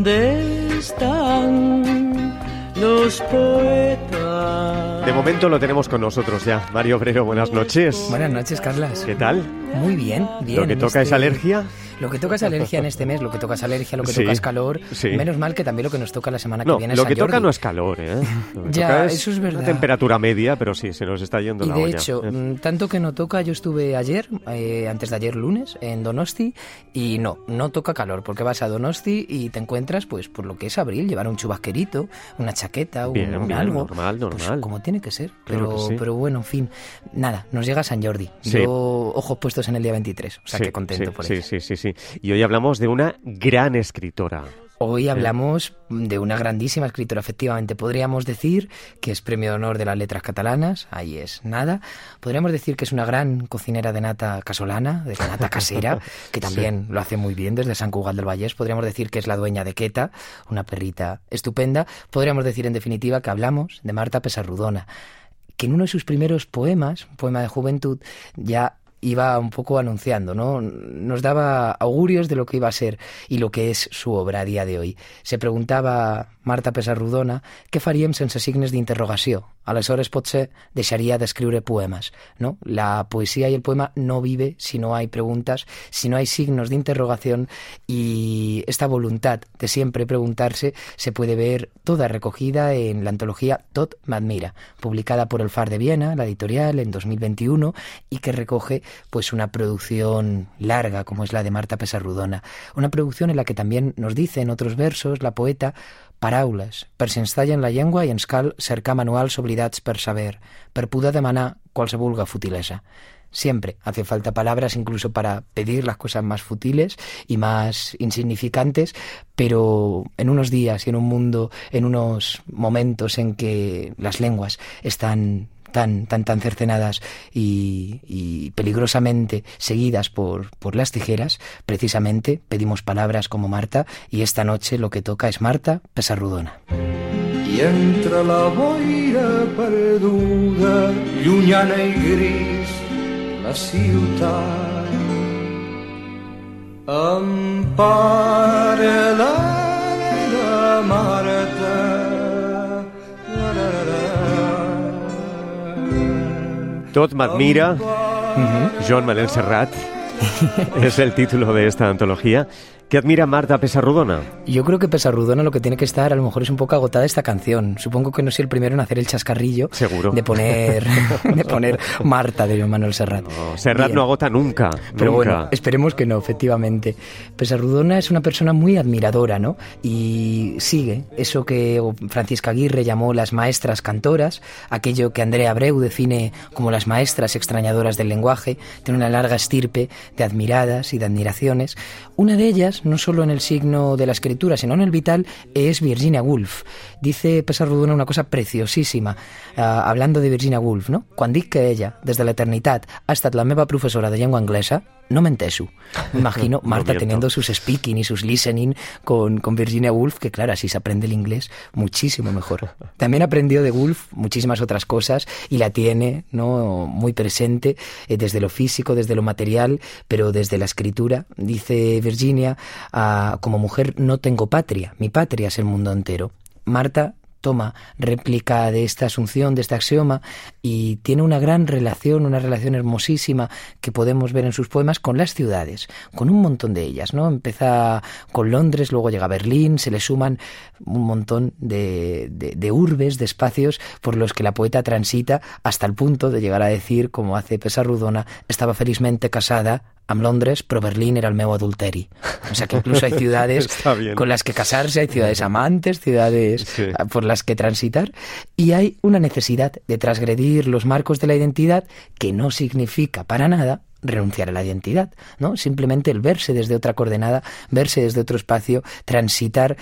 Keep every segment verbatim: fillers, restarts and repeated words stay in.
¿Dónde están los poetas? De momento lo tenemos con nosotros ya. Mario Obrero, buenas noches. Buenas noches, Carlas. ¿Qué tal? Muy bien, bien. ¿Lo que toca este... es alergia? Lo que toca es alergia en este mes, lo que toca es alergia, lo que Sí, toca es calor. sí. Menos mal que también lo que nos toca la semana que No, viene es lo San que toca Jordi. no es calor, ¿eh? Lo que Ya, toca es eso es verdad. una temperatura media, pero sí, se nos está yendo Y la de olla. hecho, ¿eh? mm, tanto que no toca, yo estuve ayer, eh, antes de ayer lunes, en Donosti, y no, no toca calor, porque vas a Donosti y te encuentras, pues, por lo que es abril, llevar un chubasquerito, una chaqueta, un, Bien, un bien, algo. normal, normal. Pues como tiene que ser, Claro pero, que sí. pero bueno, en fin, nada, nos llega San Jordi. Sí. Yo, ojos puestos en el día veintitrés, o sea, Sí, que contento sí, por sí, eso. sí, sí, sí. Y hoy hablamos de una gran escritora. Hoy hablamos de una grandísima escritora, efectivamente. Podríamos decir que es premio de honor de las letras catalanas, ahí es nada. Podríamos decir que es una gran cocinera de nata casolana, de nata casera, que también sí. Lo hace muy bien desde Sant Cugat del Vallès. Podríamos decir que es la dueña de Queta, una perrita estupenda. Podríamos decir, en definitiva, que hablamos de Marta Pessarrodona, que en uno de sus primeros poemas, un poema de juventud, ya iba un poco anunciando, ¿no? Nos daba augurios de lo que iba a ser y lo que es su obra a día de hoy. Se preguntava Marta Pessarrodona què faríem sense signes d'interrogació. Aleshores potser deixaria d'escriure poemas, ¿no? La poesía y el poema no vive si no hay preguntas, si no hay signos de interrogación, y esta voluntad de siempre preguntarse se puede ver toda recogida en la antología Tot m'admira, publicada por el Far de Viena, la editorial, en dos mil veintiuno, y que recoge pues una producción larga como es la de Marta Pessarrodona, una producción en la que también nos dice en otros versos la poeta: paraules, per si ens tallen la llengua i ens cal cercar manuals oblidats per saber, per poder demanar qualsevol futilesa. Siempre hace falta palabras incluso para pedir las cosas más futiles y más insignificantes, pero en unos días y en un mundo, en unos momentos en que las lenguas están tan tan tan cercenadas y, y peligrosamente seguidas por, por las tijeras, precisamente pedimos palabras como Marta, y esta noche lo que toca es Marta Pessarrodona. I entre la boira perduda, llunyana i gris, la ciutat empara la Marta. Tot m'admira, uh-huh. Joan Manel Serrat, es el título de esta antología. ¿Qué admira Marta Pessarrodona? Yo creo que Pessarrodona lo que tiene que estar, a lo mejor es un poco agotada esta canción. Supongo que no soy el primero en hacer el chascarrillo. Seguro. De poner, de poner Marta de Joan Manuel Serrat. No, Serrat Bien. No agota nunca. Pero nunca. bueno, esperemos que no, efectivamente. Pessarrodona es una persona muy admiradora, ¿no? Y sigue eso que Francisca Aguirre llamó las maestras cantoras, aquello que Andrea Abreu define como las maestras extrañadoras del lenguaje. Tiene una larga estirpe de admiradas y de admiraciones. Una de ellas, no solo en el signo de la escritura, sino en el vital, es Virginia Woolf. Dice Pessarrodona una cosa preciosísima, uh, hablando de Virginia Woolf, no? Quan dic que ella, des de l'eternitat, ha estat la meva professora de llengua anglesa, no menteixo. Me imagino Marta no teniendo sus speaking y sus listening con, con Virginia Woolf, que claro, así se aprende el inglés muchísimo mejor. También aprendió de Woolf muchísimas otras cosas y la tiene, ¿no?, muy presente, eh, desde lo físico, desde lo material, pero desde la escritura. Dice Virginia: uh, como mujer no tengo patria, mi patria es el mundo entero. Marta toma réplica de esta asunción, de este axioma, y tiene una gran relación, una relación hermosísima que podemos ver en sus poemas con las ciudades, con un montón de ellas, ¿no? Empieza con Londres, luego llega a Berlín, se le suman un montón de, de, de urbes, de espacios por los que la poeta transita, hasta el punto de llegar a decir, como hace Pessarrodona: estaba felizmente casada amb Londres, però Berlín era el meu adulteri. O sea que incluso hay ciudades con las que casarse, hay ciudades amantes, ciudades sí. por las que transitar, y hay una necesidad de transgredir los marcos de la identidad que no significa para nada renunciar a la identidad, ¿no? Simplemente el verse desde otra coordenada, verse desde otro espacio, transitar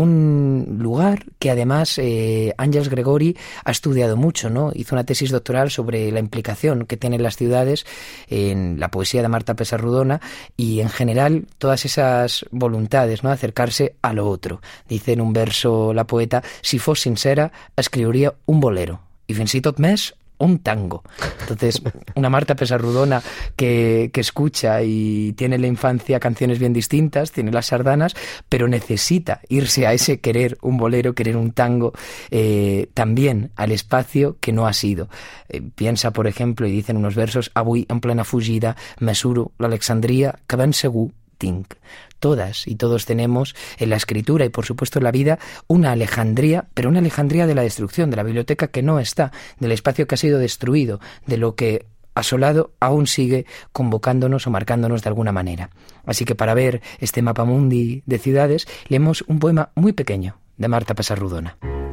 un lugar que además eh, Àngels Gregori ha estudiado mucho, ¿no? Hizo una tesis doctoral sobre la implicación que tienen las ciudades en la poesía de Marta Pessarrodona y en general todas esas voluntades, ¿no?, de acercarse a lo otro. Dice en un verso la poeta: si fos sincera escriuria un bolero, i fins i tot més un tango. Entonces, una Marta Pessarrodona que, que escucha y tiene en la infancia canciones bien distintas, tiene las sardanas, pero necesita irse a ese querer un bolero, querer un tango, eh, también al espacio que no ha sido. Eh, piensa, por ejemplo, y dicen unos versos: avui en plena fugida mesuro l'Alexandria que ben segur tinc. Todas y todos tenemos en la escritura y por supuesto en la vida una Alejandría, pero una Alejandría de la destrucción, de la biblioteca que no está, del espacio que ha sido destruido, de lo que asolado aún sigue convocándonos o marcándonos de alguna manera. Así que para ver este mapamundi de ciudades, leemos un poema muy pequeño de Marta Pessarrodona.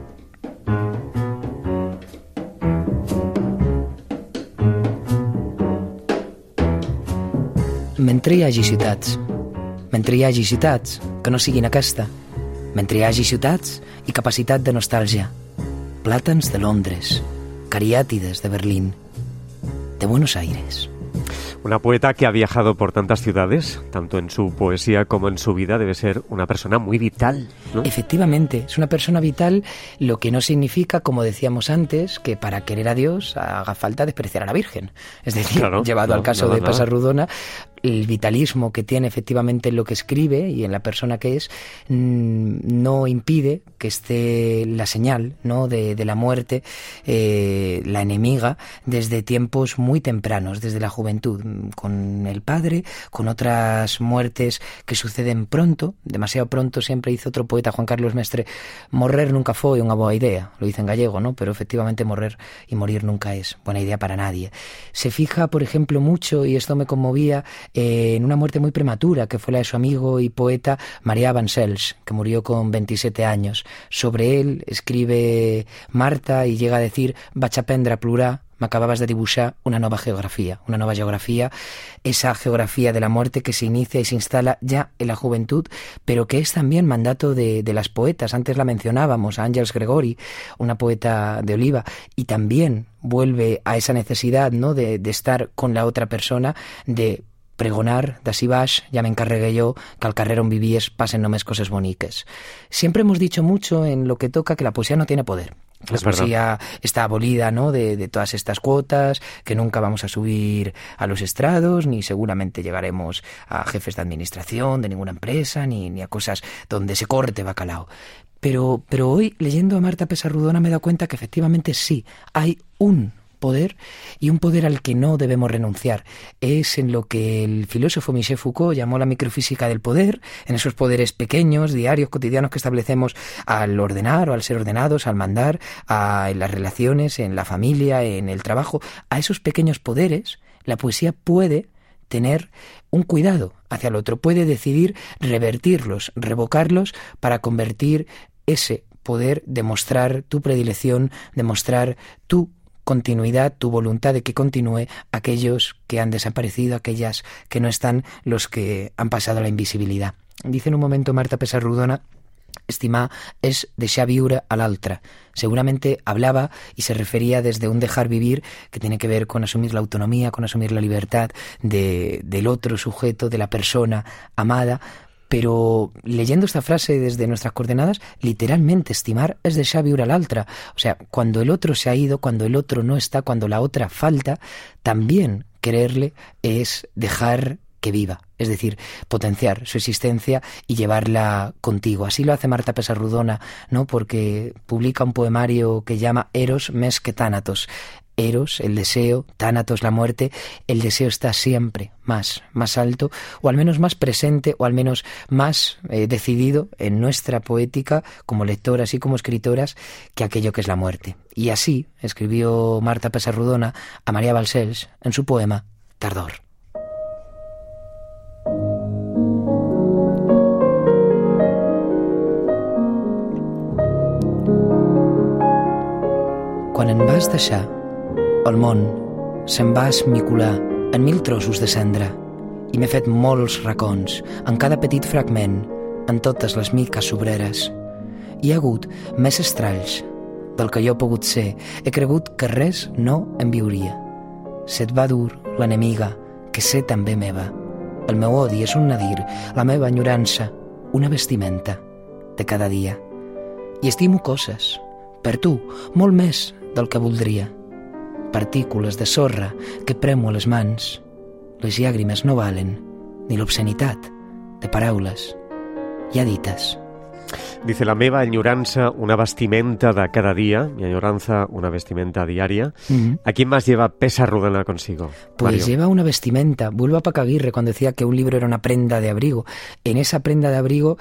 Mentre hi hagi ciutats, mentre hi hagi ciutats que no siguin aquesta, mentre hi hagi ciutats i capacitat de nostàlgia, plàtans de Londres, cariàtides de Berlín, de Buenos Aires. Una poeta que ha viajado por tantas ciudades, tanto en su poesía como en su vida, debe ser una persona muy vital, ¿no? Efectivamente, es una persona vital, lo que no significa, como decíamos antes, que para querer a Dios haga falta despreciar a la Virgen. Es decir, claro, llevado no, al caso nada, de nada. Pessarrodona, el vitalismo que tiene efectivamente en lo que escribe y en la persona que es, mmm, no impide que esté la señal, ¿no?, de, de la muerte, eh, la enemiga, desde tiempos muy tempranos, desde la juventud, con el padre, con otras muertes que suceden pronto, demasiado pronto. Siempre hizo otro poeta, Juan Carlos Mestre: morrer nunca foi unha boa idea, lo dice en gallego, ¿no?, pero efectivamente morrer y morir nunca es buena idea para nadie. Se fija, por ejemplo, mucho, y esto me conmovía, Eh, en una muerte muy prematura, que fue la de su amigo y poeta Marià Vancells, que murió con veintisiete años. Sobre él escribe Marta y llega a decir: vaig aprendre a plorar, m'acababas de dibuixar una nova geografía, una nueva geografía, esa geografía de la muerte que se inicia y se instala ya en la juventud, pero que es también mandato de, de las poetas. Antes la mencionábamos, a Àngels Gregori, una poeta de Oliva, y también vuelve a esa necesidad, ¿no?, de, de estar con la otra persona, de pregonar, d'ací baix, ja m'encarregué yo, que al carrer on vivies pasen només coses boniques. Siempre hemos dicho mucho en lo que toca que la poesía no tiene poder. La Es poesía está abolida, ¿no?, de, de todas estas cuotas, que nunca vamos a subir a los estrados, ni seguramente llegaremos a jefes de administración de ninguna empresa, ni, ni a cosas donde se corte bacalao. Pero, pero hoy, leyendo a Marta Pessarrodona, me he dado cuenta que efectivamente sí, hay un poder, y un poder al que no debemos renunciar. Es en lo que el filósofo Michel Foucault llamó la microfísica del poder, en esos poderes pequeños, diarios, cotidianos que establecemos al ordenar o al ser ordenados, al mandar, a, en las relaciones, en la familia, en el trabajo. A esos pequeños poderes, la poesía puede tener un cuidado hacia el otro, puede decidir revertirlos, revocarlos, para convertir ese poder, demostrar tu predilección, demostrar tu continuidad, tu voluntad de que continúe, aquellos que han desaparecido, aquellas que no están, los que han pasado a la invisibilidad. Dice en un momento Marta Pessarrodona: estimar és deixar viure a l'altre. Seguramente hablaba y se refería desde un dejar vivir que tiene que ver con asumir la autonomía, con asumir la libertad de, del otro sujeto, de la persona amada. Pero leyendo esta frase desde nuestras coordenadas, literalmente estimar es deixar viure a l'altre. O sea, cuando el otro se ha ido, cuando el otro no está, cuando la otra falta, también quererle es dejar que viva, es decir, potenciar su existencia y llevarla contigo. Así lo hace Marta Pessarrodona, ¿no?, porque publica un poemario que llama Eros més que Tánatos. Eros, el deseo, Tánatos, la muerte. El deseo está siempre más, más alto, o al menos más presente, o al menos más eh, decidido en nuestra poética, como lectoras y como escritoras, que aquello que es la muerte. Y así escribió Marta Pessarrodona a Marià Vancells en su poema Tardor. Quan em vas deixar, el món se'n va esmicolar en mil trossos de cendra i m'he fet molts racons en cada petit fragment, en totes les miques obreres. Hi ha hagut més estralls del que jo he pogut ser. He cregut que res no em viuria. Se't va dur l'enemiga, que sé també meva. El meu odi és un nadir, la meva enyorança, una vestimenta de cada dia. I estimo coses, per tu, molt més del que voldria. partícules de sorra que premo a les mans. Les llàgrimes no valen ni l'obscenitat de paraules ja dites. Dice, la meva enyoranza, una vestimenta de cada día, mi añoranza, una vestimenta diaria. Uh-huh. ¿A quién más lleva Pessarrodona consigo? Pues Mario. Lleva una vestimenta. Vuelvo a Pacaguirre cuando decía que un libro era una prenda de abrigo. En esa prenda de abrigo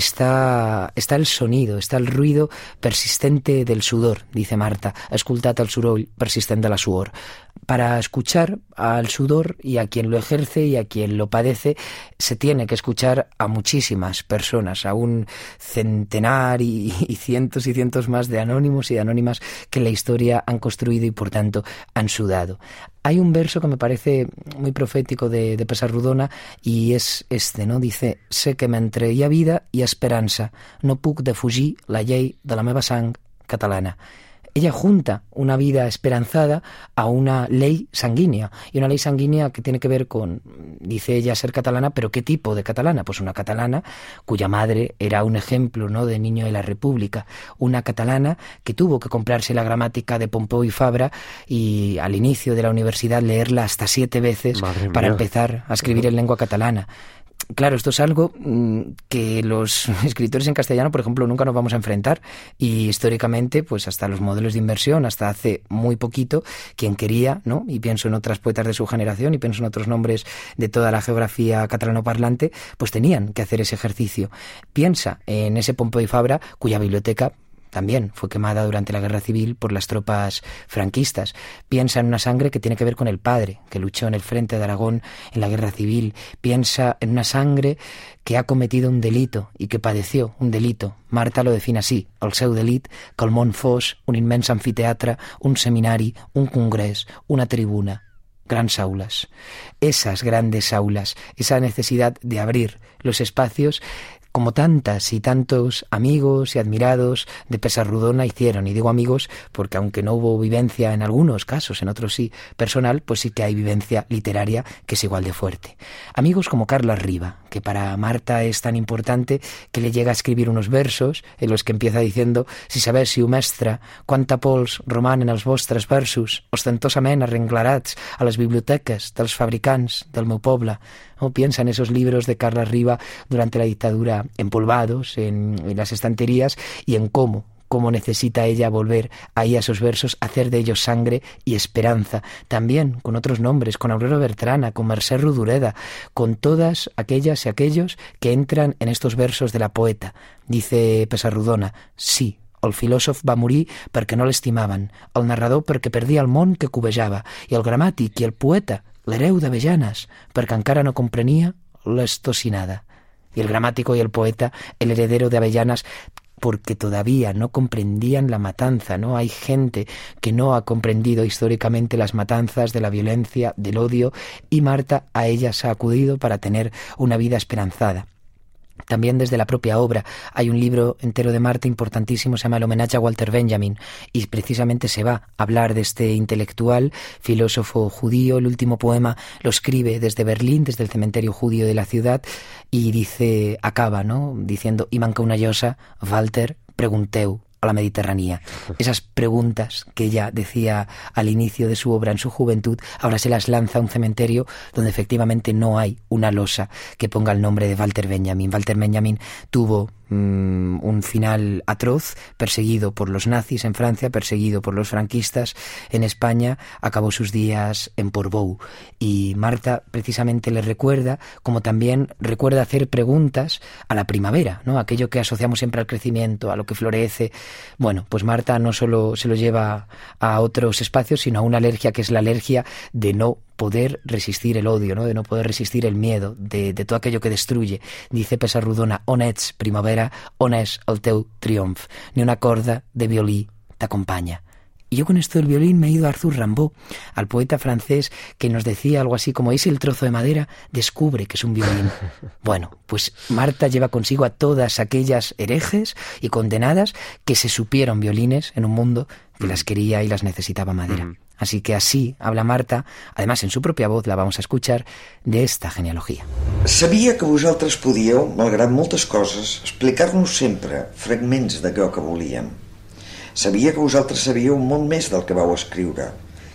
está, está el sonido, está el ruido persistente del sudor, dice Marta. Ha escoltat el soroll persistent de la suor. Para escuchar al sudor y a quien lo ejerce y a quien lo padece, se tiene que escuchar a muchísimas personas, a un centenar y, y cientos y cientos más de anónimos y de anónimas que en la historia han construido y por tanto han sudado. Hay un verso que me parece muy profético de, de Pessarrodona y es este, ¿no? Dice, sé que mentre hi ha vida hi ha esperança, no puc defugir la llei de la meva sang catalana. Ella junta una vida esperanzada a una ley sanguínea, y una ley sanguínea que tiene que ver con, dice ella, ser catalana, pero ¿qué tipo de catalana? Pues una catalana cuya madre era un ejemplo, ¿no?, de niño de la República, una catalana que tuvo que comprarse la gramática de Pompeu y Fabra y al inicio de la universidad leerla hasta siete veces para empezar a escribir en lengua catalana. Claro, esto es algo que los escritores en castellano, por ejemplo, nunca nos vamos a enfrentar, y históricamente, pues hasta los modelos de inversión, hasta hace muy poquito, quien quería, ¿no?, y pienso en otras poetas de su generación y pienso en otros nombres de toda la geografía catalanoparlante, pues tenían que hacer ese ejercicio. Piensa en ese Pompeu y Fabra, cuya biblioteca también fue quemada durante la Guerra Civil por las tropas franquistas. Piensa en una sangre que tiene que ver con el padre, que luchó en el frente de Aragón en la Guerra Civil. Piensa en una sangre que ha cometido un delito y que padeció un delito. Marta lo define así, el seu delit, que el món fos un immens amfiteatre, un seminari, un congrés, una tribuna. Grandes aulas. Esas grandes aulas, esa necesidad de abrir los espacios, como tantas y tantos amigos y admirados de Pessarrodona hicieron. Y digo amigos porque aunque no hubo vivencia en algunos casos, en otros sí, personal, pues sí que hay vivencia literaria que es igual de fuerte. Amigos como Carles Riba, que para Marta es tan importante que le llega a escribir unos versos en los que empieza diciendo: si sabéssiu, mestre, quanta pols romanen els vostres versos, ostentosament arrenglarats a les biblioteques dels fabricants del meu poble. ¿No? Piensa en esos libros de Carles Riba durante la dictadura empolvados en, en las estanterías y en cómo, cómo necesita ella volver ahí a esos versos, hacer de ellos sangre y esperanza. También con otros nombres, con Aurora Bertrana, con Mercè Rodoreda, con todas aquellas y aquellos que entran en estos versos de la poeta. Dice Pessarrodona, sí, el filòsof va morir perquè no l'estimaven, el narrador perquè perdia el món que covejava, i el gramàtic i el poeta, l'hereu d'Avellanes, perquè encara no comprenia l'estocinada. Y el gramático y el poeta, el heredero de Avellanas, porque todavía no comprendían la matanza, ¿no? Hay gente que no ha comprendido históricamente las matanzas de la violencia, del odio, y Marta a ellas ha acudido para tener una vida esperanzada. También desde la propia obra hay un libro entero de Marta importantísimo, se llama El homenaje a Walter Benjamin, y precisamente se va a hablar de este intelectual, filósofo judío. El último poema lo escribe desde Berlín, desde el cementerio judío de la ciudad, y dice, acaba, ¿no?, diciendo: y manca una llosa, Walter, pregunteu a la Mediterránea. Esas preguntas que ella decía al inicio de su obra en su juventud, ahora se las lanza a un cementerio donde efectivamente no hay una losa que ponga el nombre de Walter Benjamin. Walter Benjamin tuvo mmm, un final atroz, perseguido por los nazis en Francia, perseguido por los franquistas en España, acabó sus días en Portbou. Y Marta precisamente le recuerda, como también recuerda hacer preguntas a la primavera, ¿no?, aquello que asociamos siempre al crecimiento, a lo que florece. Bueno, pues Marta no solo se lo lleva a otros espacios, sino a una alergia que es la alergia de no poder resistir el odio, ¿no?, de no poder resistir el miedo, de, de todo aquello que destruye. Dice Pessarrodona, on ets, primavera, on és el teu triomf, ni una corda de violí t'acompanya. Y yo con esto del violín me he ido a Arthur Rimbaud, al poeta francés, que nos decía algo así como: ¿es el trozo de madera? Descubre que es un violín. Bueno, pues Marta lleva consigo a todas aquellas herejes y condenadas que se supieron violines en un mundo que las quería y las necesitaba madera. Mm. Así que así habla Marta, además en su propia voz la vamos a escuchar, de esta genealogía. Sabia que vosaltres podíeu, malgrat moltes coses, explicar-nos sempre fragments d'allò que volíem. Sabia que vosaltres sabíeu molt més del que vau escriure,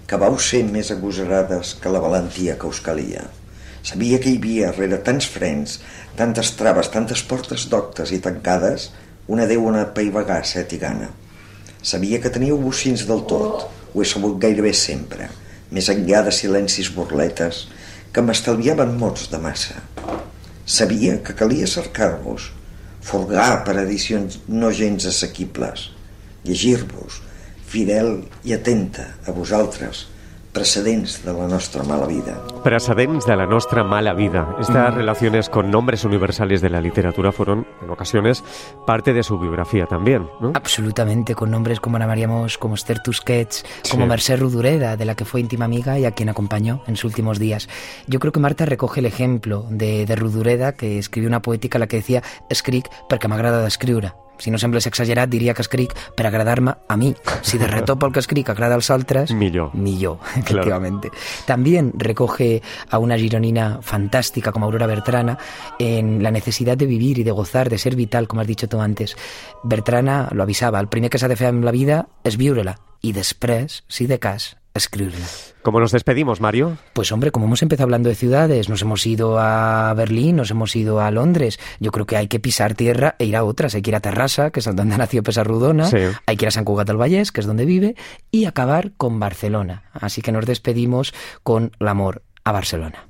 que vau ser més agosarades que la valentia que us calia. Sabia que hi havia, rere tants frens, tantes traves, tantes portes doctes i tancades, una Déu on apaivagar set i gana. Sabia que teníeu bocins del tot, ho he sabut gairebé sempre, més enllà de silencis burletes que m'estalviaven mots de massa. Sabia que calia cercar-vos, forgar per edicions no gens assequibles, llegir-vos, fidel i atenta a vosaltres, precedents de la nostra mala vida. Precedents de la nostra mala vida. Estas mm. relaciones con nombres universales de la literatura fueron, en ocasiones, parte de su biografía también, ¿no? Absolutamente, con nombres como Ana María Mos, como Esther Tusquets, como sí. Mercè Rodoreda, de la que fue íntima amiga y a quien acompañó en sus últimos días. Yo creo que Marta recoge el ejemplo de, de Rodoreda, que escribió una poética en la que decía «Escric perquè m'agrada d'escriure». Si no sembles exagerat, diria que escric per agradar-me a mi. Si de retop el que escric agrada als altres, millor. Millor, efectivamente. Claro. También recoge a una gironina fantástica como Aurora Bertrana en la necesidad de vivir y de gozar, de ser vital, como has dicho tú antes. Bertrana lo avisava, el primer que s'ha de fer amb la vida és viure-la i després, si de cas, escribirla. ¿Cómo nos despedimos, Mario? Pues hombre, como hemos empezado hablando de ciudades, nos hemos ido a Berlín, nos hemos ido a Londres, yo creo que hay que pisar tierra e ir a otras. Hay que ir a Terrassa, que es donde nació Pessarrodona, sí. Hay que ir a Sant Cugat del Vallès, que es donde vive, y acabar con Barcelona. Así que nos despedimos con l'amor a Barcelona.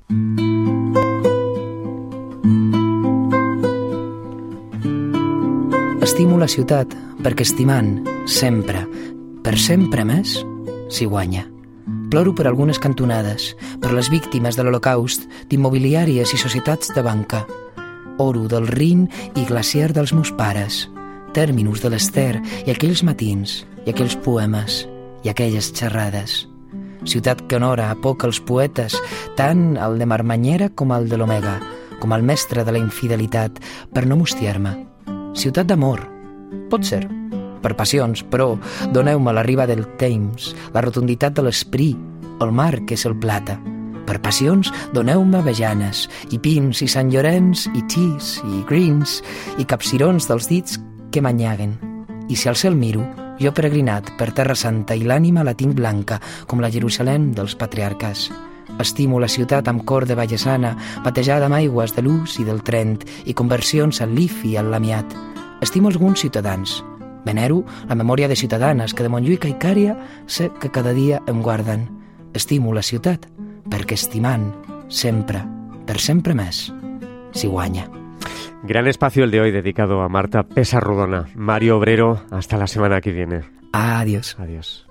Estimo la ciutat perquè estimant, sempre, per sempre més, s'hi guanya. Ploro per algunes cantonades, per les víctimes de l'Holocaust, d'immobiliàries i societats de banca. Oro del Rin i glaciar dels meus pares, tèrminus de l'Ester i aquells matins, i aquells poemes, i aquelles xerrades. Ciutat que honora a poc els poetes, tant el de Marmanyera com el de l'Omega, com el mestre de la infidelitat, per no mustiar-me. Ciutat d'amor, pot ser, per passions, però doneu-me la riba del Thames, la rotunditat de l'Esprit, el mar que és el plata. Per passions, doneu-me avellanes, i pins, i Sant Llorenç, i xís, i greens, i capcirons dels dits que m'anyaguen. I si al cel miro, jo peregrinat per Terra Santa i l'ànima la tinc blanca, com la Jerusalem dels patriarques. Estimo la ciutat amb cor de vallesana, batejada amb aigües de l'Ús i del Trent, i conversions al Lif i al Lamiat. Estimo alguns ciutadans. Venero la memòria de ciutadanes que de Montjuïc a Icària sé que cada dia em guarden. Estimo la ciutat perquè estimant sempre, per sempre més, s'hi guanya. Gran espacio el de hoy dedicado a Marta Pessarrodona. Mario Obrero, hasta la semana que viene. Adiós. Adiós.